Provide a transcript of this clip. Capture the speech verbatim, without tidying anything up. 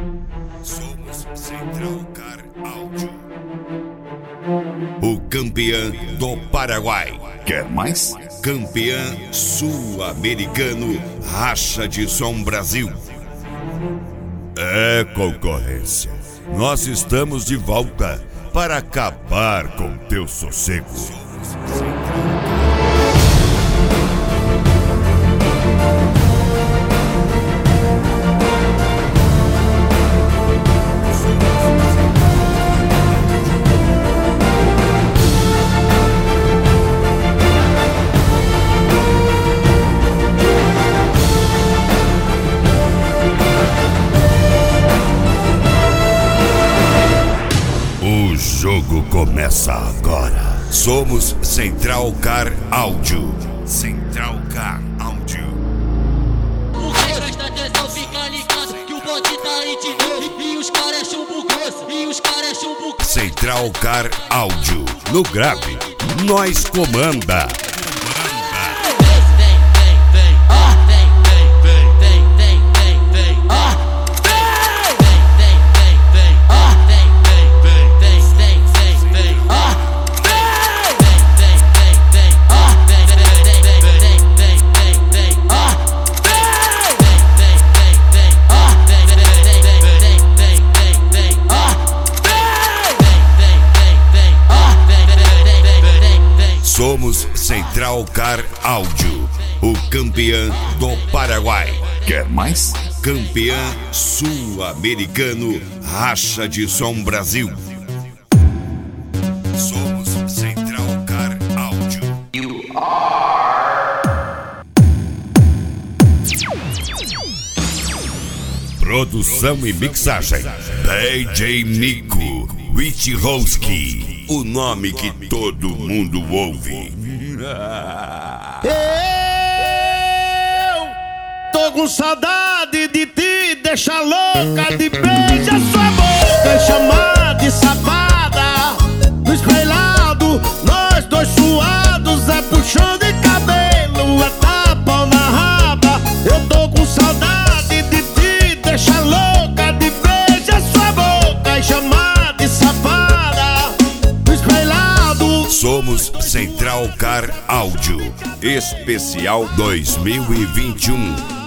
Somos Central Car Áudio, o campeão do Paraguai. Quer mais? Campeão sul-americano Racha de Som Brasil. É concorrência. Nós estamos de volta para acabar com teu sossego. O jogo começa agora. Somos Central Car Áudio. Central Car Áudio. O que presta atenção fica ligado que o bonde tá aí de novo. E os caras é chumbo grosso, e os caras é chumbo grosso. Central Car Áudio. No grave, nós comanda. Somos Central Car Áudio, o campeão do Paraguai. Quer mais? Campeão sul-americano Racha de Som Brasil. Somos Central Car Áudio. You are. Produção e mixagem D J Nico Witchowski, o nome que todo mundo ouve. Eu tô com saudade de te deixar louca, de beijar sua boca, chamar de safada. No espelhado, nós dois suados, é puxão de cabelo, é tapa na raba. Eu tô com saudade de te deixar louca, de beijar sua boca e chamar de safada. No espelhado. Somos Central Car Áudio, especial dois mil e vinte e um.